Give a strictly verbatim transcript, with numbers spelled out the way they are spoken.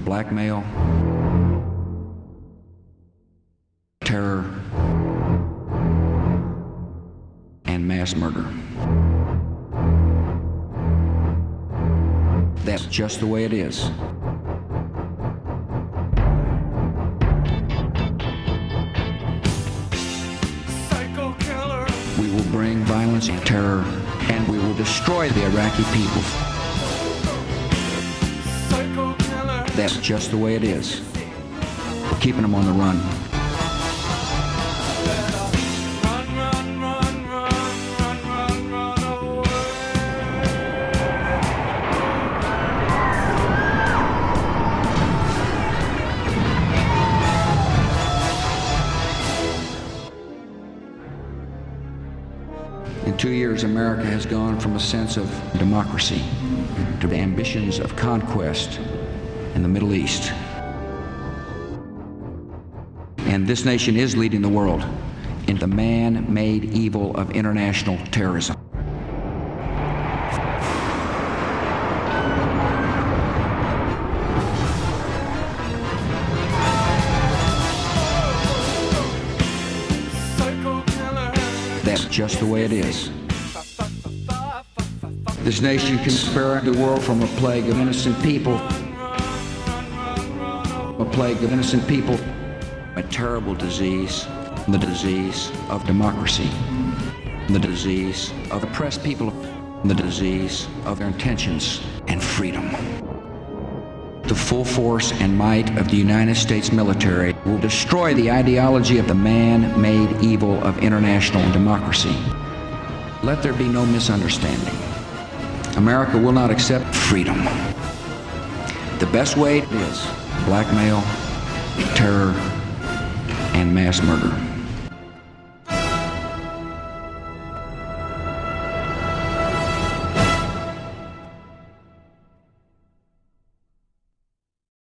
blackmail, terror, and mass murder. That's just the way it is. Psycho killer. We will bring violence and terror, and we will destroy the Iraqi people. Psycho killer. That's just the way it is. We're keeping them on the run. Run, run, run, run, run, run, run away. In two years, America has gone from a sense of democracy to the ambitions of conquest in the Middle East. And this nation is leading the world in the man-made evil of international terrorism. Psycho killer. That's just the way it is. This nation can spare the world from a plague of innocent people, a plague of innocent people, a terrible disease, the disease of democracy, the disease of oppressed people, the disease of their intentions and freedom. The full force and might of the United States military will destroy the ideology of the man-made evil of international democracy. Let there be no misunderstanding. America will not accept freedom. The best way is blackmail, terror, and mass murder.